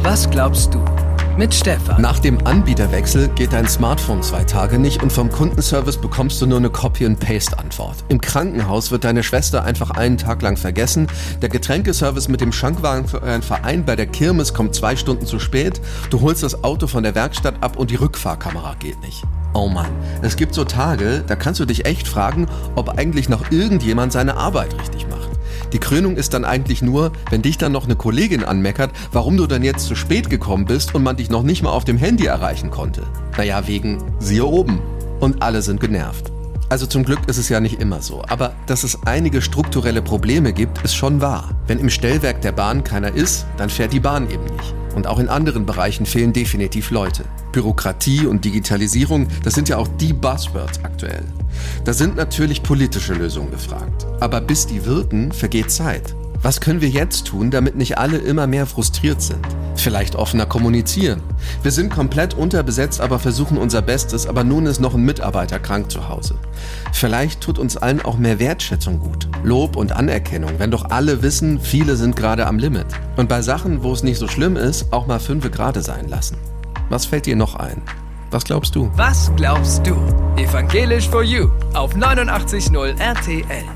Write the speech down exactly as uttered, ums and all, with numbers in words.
Was glaubst du? Mit Stefan. Nach dem Anbieterwechsel geht dein Smartphone zwei Tage nicht und vom Kundenservice bekommst du nur eine Copy-and-Paste-Antwort. Im Krankenhaus wird deine Schwester einfach einen Tag lang vergessen. Der Getränkeservice mit dem Schankwagen für euren Verein bei der Kirmes kommt zwei Stunden zu spät. Du holst das Auto von der Werkstatt ab und die Rückfahrkamera geht nicht. Oh Mann, es gibt so Tage, da kannst du dich echt fragen, ob eigentlich noch irgendjemand seine Arbeit richtig macht. Die Krönung ist dann eigentlich nur, wenn dich dann noch eine Kollegin anmeckert, warum du dann jetzt zu spät gekommen bist und man dich noch nicht mal auf dem Handy erreichen konnte. Naja, wegen siehe oben. Und alle sind genervt. Also zum Glück ist es ja nicht immer so. Aber dass es einige strukturelle Probleme gibt, ist schon wahr. Wenn im Stellwerk der Bahn keiner ist, dann fährt die Bahn eben nicht. Und auch in anderen Bereichen fehlen definitiv Leute. Bürokratie und Digitalisierung, das sind ja auch die Buzzwords aktuell. Da sind natürlich politische Lösungen gefragt. Aber bis die wirken, vergeht Zeit. Was können wir jetzt tun, damit nicht alle immer mehr frustriert sind? Vielleicht offener kommunizieren. Wir sind komplett unterbesetzt, aber versuchen unser Bestes, aber nun ist noch ein Mitarbeiter krank zu Hause. Vielleicht tut uns allen auch mehr Wertschätzung gut. Lob und Anerkennung, wenn doch alle wissen, viele sind gerade am Limit. Und bei Sachen, wo es nicht so schlimm ist, auch mal fünfe gerade sein lassen. Was fällt dir noch ein? Was glaubst du? Was glaubst du? Evangelisch for You auf neunundachtzig Komma null R T L.